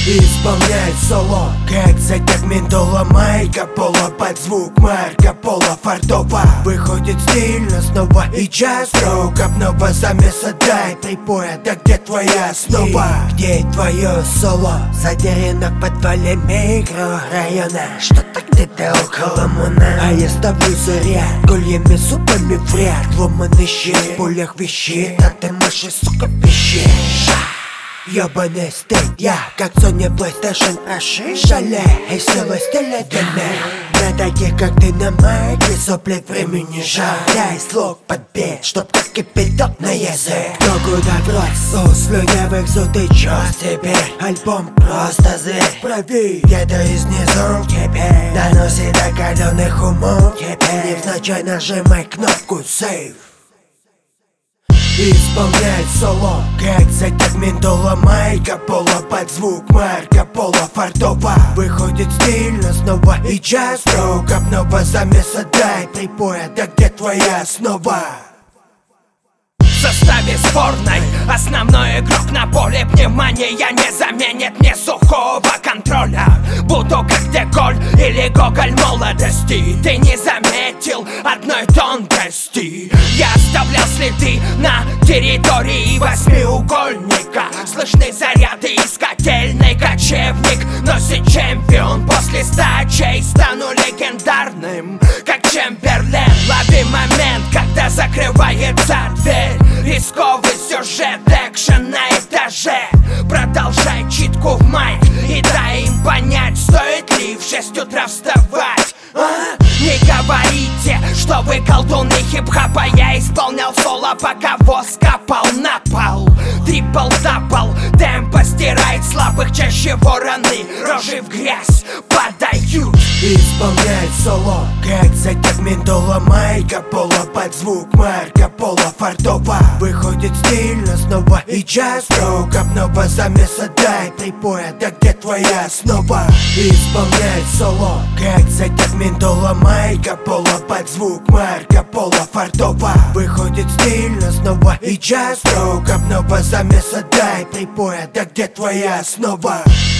Исполняет соло, как затяг Мендола, Майка Пола, под звук Марко Поло Фартова. Выходит стильно снова и джаз-рок, обнова замеса, дай припоя, да где твоя основа? Где твое соло? Затеряно в подвале микрорайона, что-то где-то около Муна. А я ставлю заряд кольями, супами в ряд, ломаный щит в полях вещей, а ты мыши, сука, пищишь. Ёбаный стыд, я как Sony PlayStation проши шале и сила стиля длины. На таких, как ты, на майке сопли времени жар. Дай слог подбить, чтоб как кипяток на язык. Кто куда врос, у слюнявых зуд и чё теперь? Альбом просто зверь. Прави, где-то из низу теперь доносит до калёных умов теперь. Невзначай нажимай кнопку сейв. Исполняет соло, как затяг Мендола, Майка Пола, под звук Марко Поло Фартова. Выходит стильно снова и джаз-рок, обнова замеса, дай припоя, да где твоя основа? В составе сборной основной игрок на поле, внимание не заменит мне сухого контроля. Буду как Деголь или Гоголь молодости. Ты не заметил одной тонкости. Я оставлял следы на территории восьмиугольника. Слышны заряды из котельной, кочевник носит чемпион. После 100 очей стану легендарным, как Чемберлен. Лови момент, когда закрывается дверь. Рисковый сюжет, экшен на этаже. Продолжай читку в майк и дай им понять, стоит ли в 6 утра вставать. Не говорите, что вы колдуны хип-хопа. Я исполнял соло, пока воск капал на пол. Трипл-дабл, темпо стирает слабых, чаще вороны рожи в грязь подают. Исполняет соло, как затяг Мендола, Майка Пола, под звук Марко Поло Фартова. Выходит стильно снова и джаз-рок, обнова замеса, дай припоя, да где твоя основа? Исполняет соло, как затяг Мендола, Майка Пола, под звук Марко Поло Фартова. Выходит стильно снова и джаз-рок, обнова замеса, дай припоя, да где твоя основа?